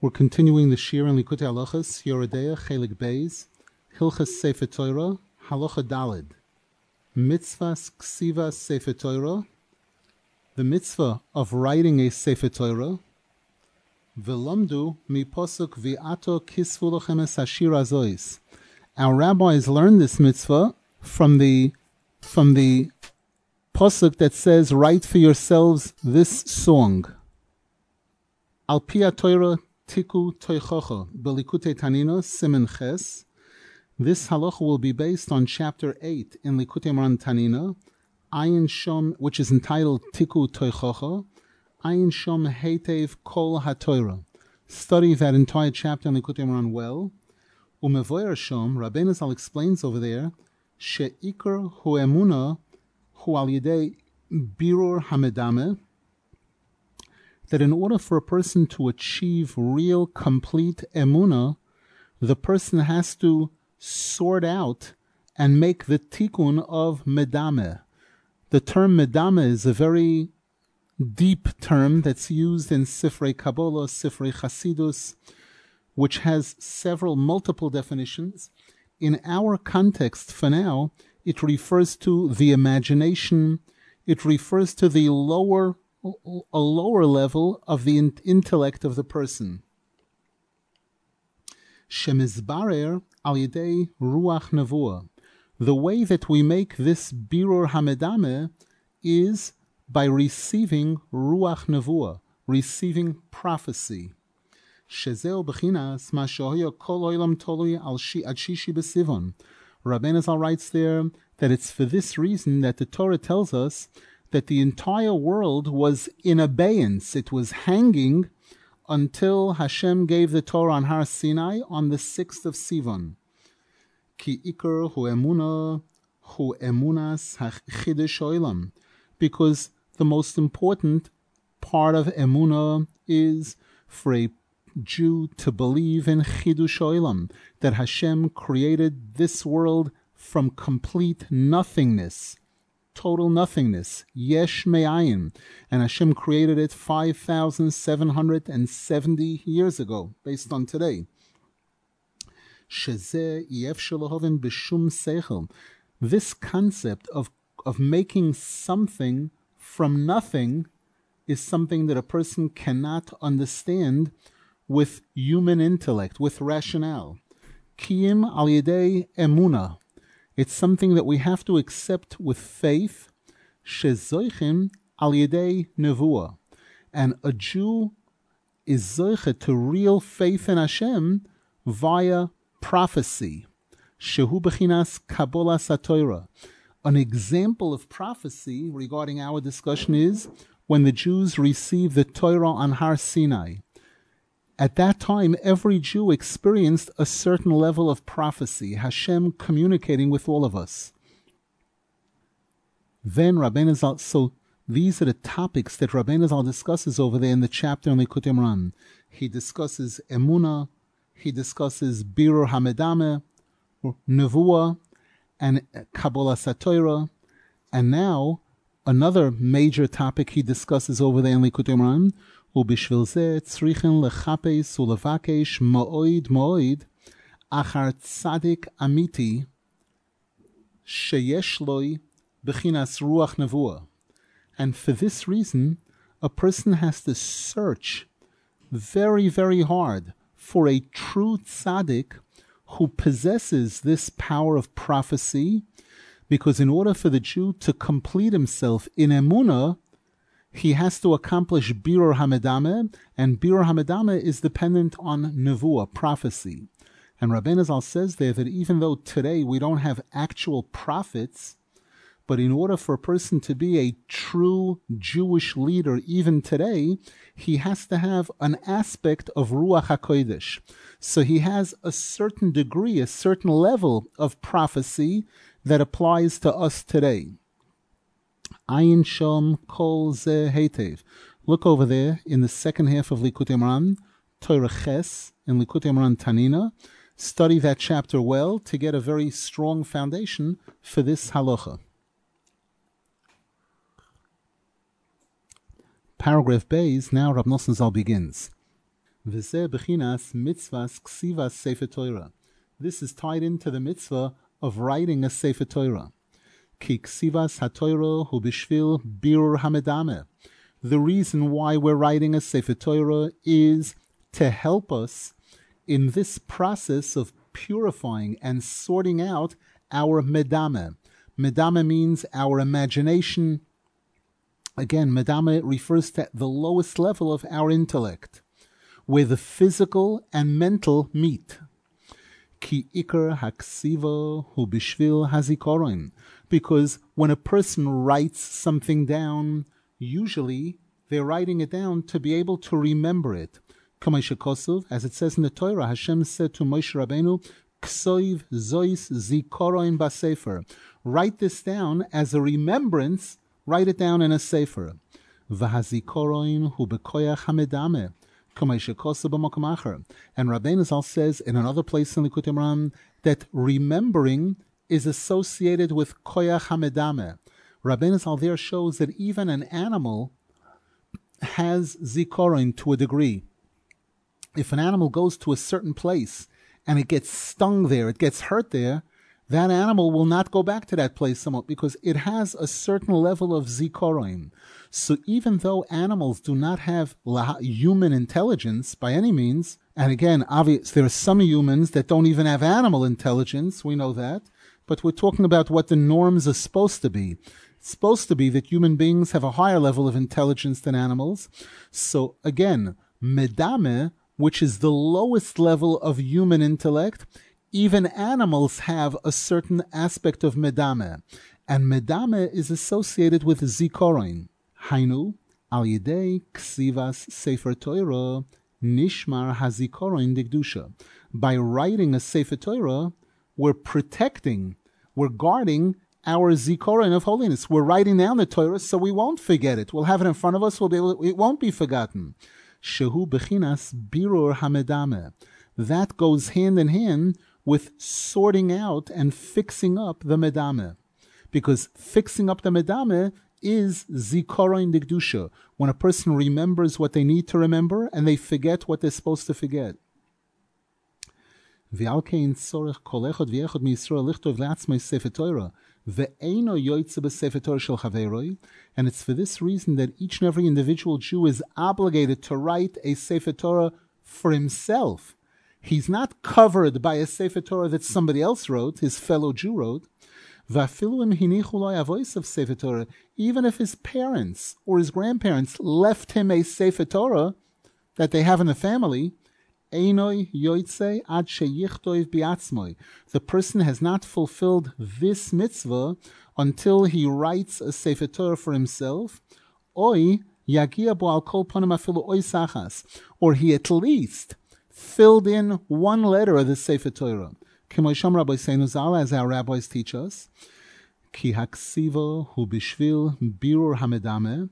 We're continuing the Shir in Likutei Halachos, Yoredeya, Chelik Beis, Hilchas Sefer Torah, Halacha Daled, Mitzvahs Ksivas Sefer Torah, the mitzvah of writing a Sefer Torah, V'lomdu mi posuk v'ato kisvu lochem es hashir azois. Our rabbis learned this mitzvah from the posuk that says, "Write for yourselves this song." Al pi Torah tiku toichocha belikutei tanina simen ches. This halacha will be based on chapter 8 in Likutei Moharan Tanina, Ayin Shom, which is entitled Tiku Toichocha, Ayin Shom Heitev Kol HaTorah. Study that entire chapter in Likutei Moharan well. Umevoyer Shom, Rabbeinu Zal explains over there, She'ikar hu emuna hu al yidei birur hamedame, that in order for a person to achieve real, complete emuna, the person has to sort out and make the tikkun of medame. The term medame is a very deep term that's used in Sifrei Kabbalah, Sifrei Chasidus, which has multiple definitions. In our context for now, it refers to the imagination. It refers to a lower level of the intellect of the person. Shemizbarer al yedei ruach nevuah. The way that we make this birur hamedame is by receiving ruach nevuah, receiving prophecy. Shezeo b'chinas ma shehoya kol olam tolui ad shishi b'sivon. Rabbeinu Zal writes there that it's for this reason that the Torah tells us that the entire world was in abeyance. It was hanging until Hashem gave the Torah on Har Sinai on the 6th of Sivan. Ki ikar hu emunas chidush olam, because the most important part of emunah is for a Jew to believe in chidush olam, that Hashem created this world from complete nothingness, total nothingness, yesh me'ayin, and Hashem created it 5,770 years ago, based on today. This concept of making something from nothing is something that a person cannot understand with human intellect, with rationale. Kiyim al yedei emuna. It's something that we have to accept with faith. Shezoichim al yedei nevuah. And a Jew is zoichet to real faith in Hashem via prophecy. Shehu b'chinas Kabbalah Satorah. An example of prophecy regarding our discussion is when the Jews received the Torah on Har Sinai. At that time, every Jew experienced a certain level of prophecy, Hashem communicating with all of us. Then Rabbeinu Zal, so these are the topics that Rabbeinu Zal discusses over there in the chapter on Likutei Moharan. He discusses Emunah, he discusses Birur Hamedame, Nevuah, and Kabbalah Satorah. And now, another major topic he discusses over there in Likutei Moharan, ובשביל זה צריכים לחפש ולבקש מאוד מאוד אחר צדיק אמיתי שיש לו בחינס רוח נבואה. And for this reason, a person has to search very, very hard for a true tzaddik who possesses this power of prophecy, because in order for the Jew to complete himself in emunah, he has to accomplish Birur Hamedame, and Birur Hamedame is dependent on Nevuah, prophecy. And Rabbeinu Zal says there that even though today we don't have actual prophets, but in order for a person to be a true Jewish leader even today, he has to have an aspect of Ruach HaKodesh. So he has a certain degree, a certain level of prophecy that applies to us today. Ayin Shom Kol Ze Heitev. Look over there in the second half of Likutei Moharan, Torah Ches, in Likutei Moharan Tanina. Study that chapter well to get a very strong foundation for this halacha. Paragraph Beis, now Rab Nosson Zal begins. V'zeh bechinas mitzvahs ksivas Sefer Torah. This is tied into the mitzvah of writing a Sefer Torah. Ki ksivas haTorah hu b'shvil birur hamedameh. The reason why we're writing a Sefer Torah is to help us in this process of purifying and sorting out our medameh. Medameh means our imagination. Again, medameh refers to the lowest level of our intellect, where the physical and mental meet. Ki ikar haksiva hu bishvil hazikoron. Because when a person writes something down, usually they're writing it down to be able to remember it. As it says in the Torah, Hashem said to Moshe Rabbeinu, Ksoiv zois zikoron basefer. Write this down as a remembrance, write it down in a sefer. V'hazikoron hu bekoyach hamedameh. And Rabbeinu Zal says in another place in Likutei Moharan that remembering is associated with koyach hamedameh. Rabbeinu Zal there shows that even an animal has zikoron to a degree. If an animal goes to a certain place and it gets stung there, it gets hurt there, that animal will not go back to that place somewhat because it has a certain level of zikoron. So even though animals do not have human intelligence by any means, and again, obvious, there are some humans that don't even have animal intelligence, we know that, but we're talking about what the norms are supposed to be. It's supposed to be that human beings have a higher level of intelligence than animals. So again, medameh, which is the lowest level of human intellect, even animals have a certain aspect of medameh. And medameh is associated with zikoron. Hainu, al yedei ksivas sefer Torah, nishmar hazikoron digdusha. By writing a sefer Torah, we're protecting, we're guarding our zikoron of holiness. We're writing down the Torah so we won't forget it. We'll have it in front of us, it won't be forgotten. Shehu bechinas birur hamedameh. That goes hand in hand with sorting out and fixing up the medameh. Because fixing up the medameh is zikoron digdusha. When a person remembers what they need to remember and they forget what they're supposed to forget. And it's for this reason that each and every individual Jew is obligated to write a Sefer Torah for himself. He's not covered by a Sefer Torah that somebody else wrote, his fellow Jew wrote. Even if his parents or his grandparents left him a Sefer Torah that they have in the family, the person has not fulfilled this mitzvah until he writes a Sefer Torah for himself, or he at least filled in one letter of the Sefer Torah. As our rabbis teach us, Ki haksiva hu bishvil birur hamedameh,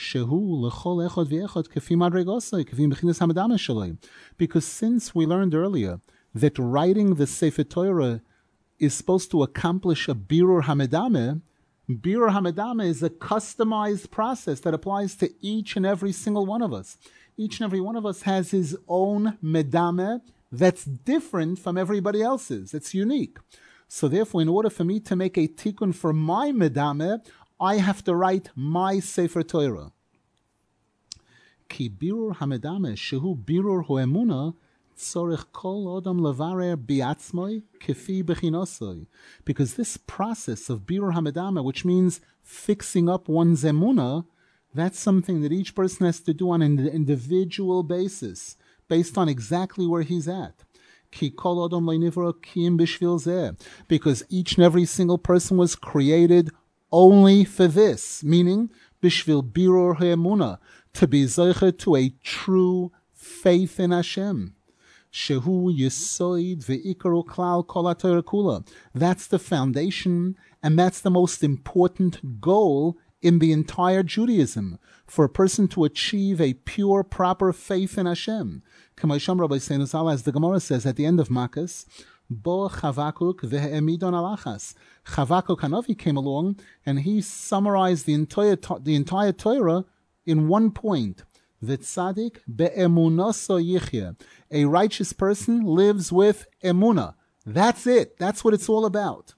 because since we learned earlier that writing the Sefer Torah is supposed to accomplish a birur hamedameh, birur hamedameh is a customized process that applies to each and every single one of us. Each and every one of us has his own medameh that's different from everybody else's. It's unique. So therefore, in order for me to make a tikkun for my medameh, I have to write my Sefer Torah. Ki birur hamedameh shehu birur hu emunah tzorech kol adam levarer biatzmoi kefi bechinosoi. Because this process of birur hamedameh, which means fixing up one's emunah, that's something that each person has to do on an individual basis, based on exactly where he's at. Ki kol adam le'nivra kiim b'shvil zeh. Because each and every single person was created only for this, meaning bishvil birur ha'emunah, to be zeicher to a true faith in Hashem. Shehu yesoid ve'ikaru klal kol ha'torah kula. That's the foundation, and that's the most important goal in the entire Judaism, for a person to achieve a pure, proper faith in Hashem. As the Gemara says at the end of Makkas, Bo Chavakuk ve'emidon alachas. Chavakuk Hanavi came along and he summarized the entire Torah in one point. V'tzadik be'emunaso yichya. A righteous person lives with emuna. That's it. That's what it's all about.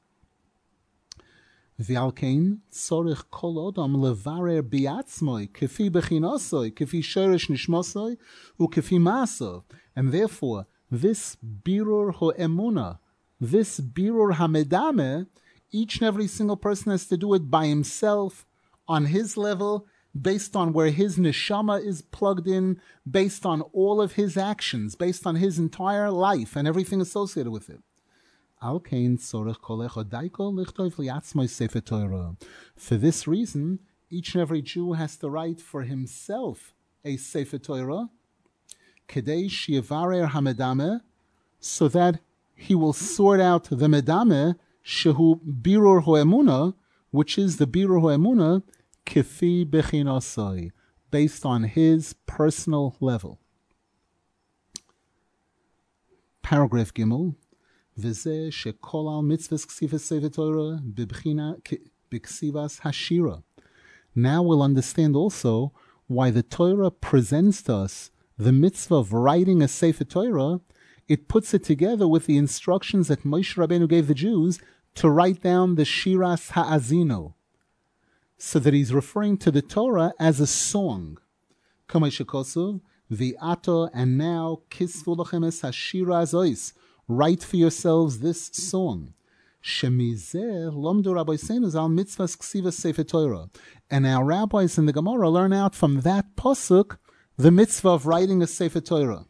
V'alkein tzorich kol odam levarer biatzmoi kefi bechinasoi kefi sheresh nishmasoi ukefi masov. And therefore, this birur ho'emuna, this birur hamedame, each and every single person has to do it by himself, on his level, based on where his neshama is plugged in, based on all of his actions, based on his entire life and everything associated with it. For this reason, each and every Jew has to write for himself a Sefer Torah, so that he will sort out the medame, shehu birur ho'emuna, which is the birur ho'emuna, kefi bechinasai, based on his personal level. Paragraph Gimel. V'zeh shekol al mitzvahs ksivas Sefer Torah b'bchina b'ksivas hashira. Now we'll understand also why the Torah presents to us the mitzvah of writing a Sefer Torah. It puts it together with the instructions that Moshe Rabbeinu gave the Jews to write down the Shiras Ha'azino, so that he's referring to the Torah as a song. Kamei shekosov v'ato, and now kisvu lachem es hashira azois, write for yourselves this song. Shemizeh lomdu rabbeinu zal mitzvahs ksivas Sefer Torah. And our rabbis in the Gemara learn out from that pasuk the mitzvah of writing a Sefer Torah.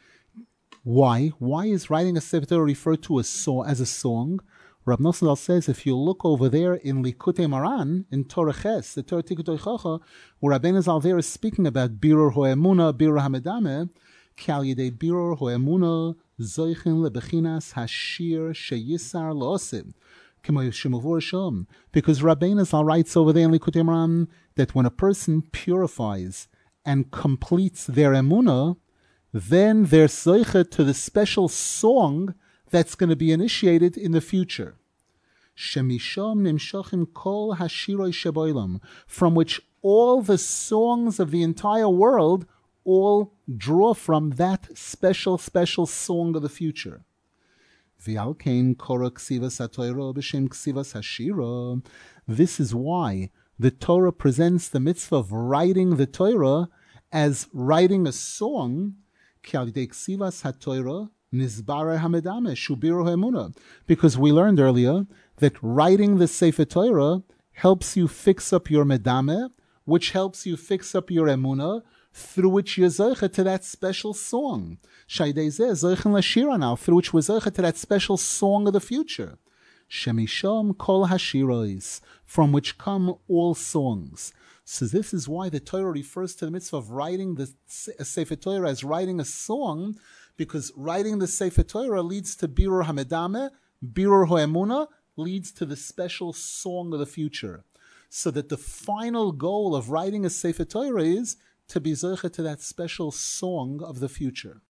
Why? Why is writing a Sefer Torah referred to as a song? Rab Nosson says, if you look over there in Likutei Moharan, in Torah Ches, the Torah Tikutei Chacha, where Rabbeinu Zal there is speaking about Birur Ho'emuna, Birur Hamedame, Ki al yedei Birur Ho'emuna, Zoichin lebechinas hashir sheyisar lo'osim, k'mo shemavur shom. Because Rabbeinu Zal writes over there in Likutei Moharan that when a person purifies and completes their emuna, then they're zoichet to the special song that's going to be initiated in the future. Shemisham nimshachim kol hashiroi sheboilam, from which all the songs of the entire world all draw from that special song of the future. V'alkein kora ksivas haTorah b'shem ksivas hashira. This is why the Torah presents the mitzvah of writing the Torah as writing a song, ki al yedei ksivas haTorah nizbara hamedame shubiro ha'emuna, because we learned earlier that writing the Sefer Torah helps you fix up your medame, which helps you fix up your emuna, through which you're zoche to that special song. Shaydei zeh zochen lashira now, through which we're zoche to that special song of the future. Shemisham kol hashirois, from which come all songs. So this is why the Torah refers to the mitzvah of writing the Sefer Torah as writing a song, because writing the Sefer Torah leads to Birur Hamedame, Birur Ho'emuna leads to the special song of the future. So that the final goal of writing a Sefer Torah is to be zoche to that special song of the future.